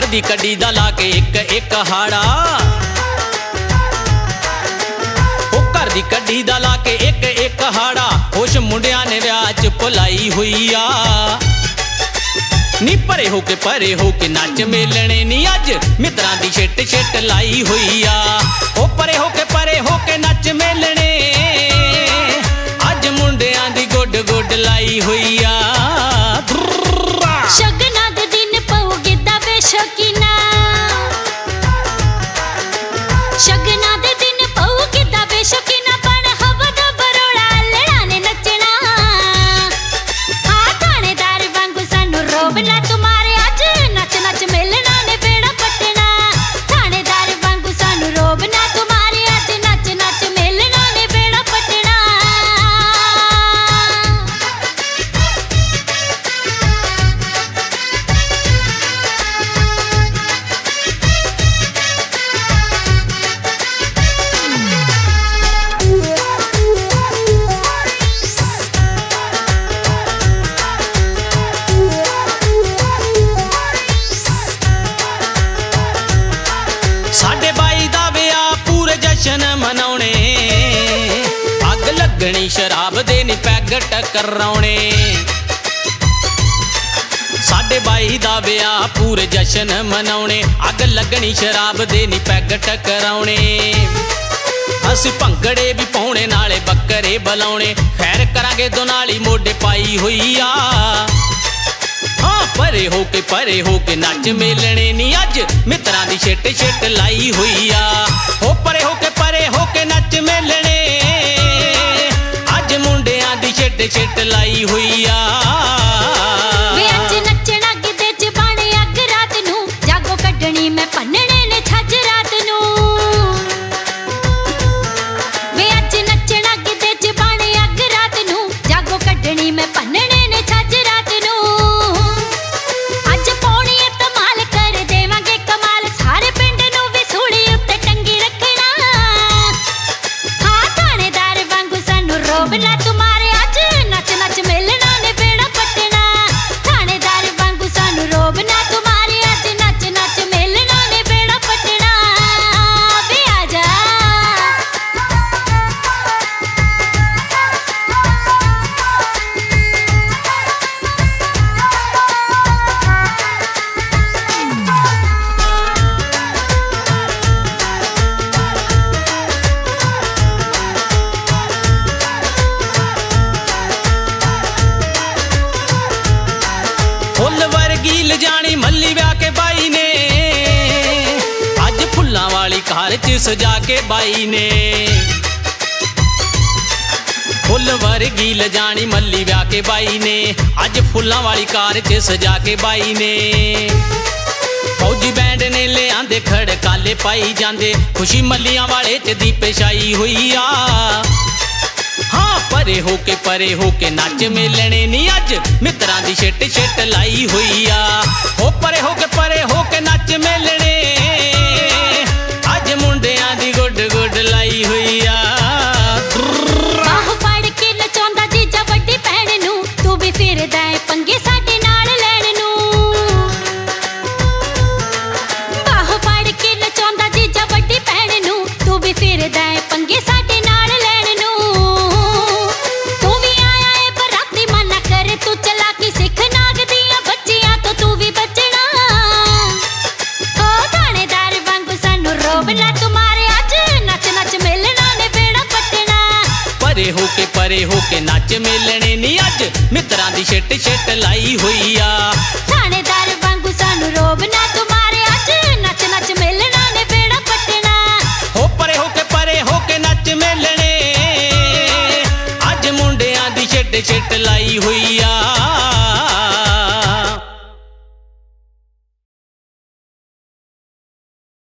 दी कड़ी दा ला के एक एक हाड़ा, ओ घर दी कड़ी दा ला के एक एक हाड़ा। होश मुंडिया ने विआह च भुलाई हुई आ, नी परे होके नच मेलने नी अज मित्रां दी छिट छिट लाई हुई आ। ओ परे होके नच मेलने अज मुंडियां दी गुड गुड लाई हुई आ। शगना दे दिन पऊ गिद्दा वे शौकीना, शगना दे दिन पऊ गिद्दा वे शौकीना। पण हवा दा बरोड़ा लड़ाने नचना, हाँ थानेदार वांगू सानू रोबना तुम्हारे अज नच नच मेलना ने बेड़ा पटना। थानेदार वांगू सानू रोबना तुम्हारे अज नच नच मेलना ने बेड़ा पटना। साडे बाई दा विआह पूरे जशन मनाउणे, अग लगनी शराब दे नी पैग टकराउणे। साडे बाई दा विआह पूरे जशन मनाउणे, अग लगनी शराब दे नी पैग टकराउणे। असीं भंगड़े भी पाउणे नाले बकरे बलाउणे, खैर करांगे दोनाली मोढे पाई हुई आ। हाँ परे होके नच मेलने नी अज मित्रां दी छिट छिट लाई हुई आ। ओ परे होके नच मेलने अज मुंडियां दी छिट छिट लाई हुई आ। वे अज नचना गिद्दे च पाणे अग रात नू, जागो कड्डणी मैं भन्नणे ने छज रात नू। वे अज नचना गिद्दे च पाणे अग रात नू, जागो कड्डणी मैं भन्नणे ने छज रात नू। अज पौणी धमाल कर देवांगे कमाल, सारे पिंड नू वी सूली उत्ते टंगी रखना। हाँ थानेदार वांगू सानू रोबना तुम्हारे अज नच नच मेलना ने बेड़ा पटना। थानेदार वांगू सानू रोबना तुम्हारे अज नच नच मेलना ने बेड़ा पटना। वे आजा फुल वर्गी लजानी मल्ली ब्याह के बाई ने, अज फुल्लां वाली कार च सजा के बाई ने। फुल वर्गी लजानी मल्ली ब्याह के बाई ने, अज फुल्लां वाली कार च सजा के बाई ने। फौजी बैंड ने ले आंदे खड़काले पाई जांदे, खुशी मल्लियां वाले च दीपे छाई हुई आ। हाँ परे होके नच मेलने नी अज मित्रां दी छिट छिट लाई हुई आ। ओ परे होके नच मेलने अज मुंडियां दी गुड गुड लाई हुई आ। बाह फड़ के नचाउंदा जीजा वड्डी भैण नू, तू भी फिरदा ऐ पंगे साडे नाल लैण नू। बाह फड़ के नचाउंदा जीजा वड्डी भैण नू, तू भी फिरदा ऐ पंगे साडे नाल लैण नू। तू भी आया ऐ बराती मना कर तू चलाकी सिख, नाग दियां बच्चियां तो तू भी बचना। ओ थानेदार वांगू सानू रोबना तुम्हारे अज नच नच मेलना ने बेड़ा पटना। परे होके नच मेलने नी अज मित्रां दी छिट छिट लाई हुई आ। थानेदार वांगू सानू रोबना तुम्हारे अज नच नच मेलना ने बेड़ा पटना। हो परे होके नच मेलने अज मुंडियां दी छिट छिट लाई हुई आ।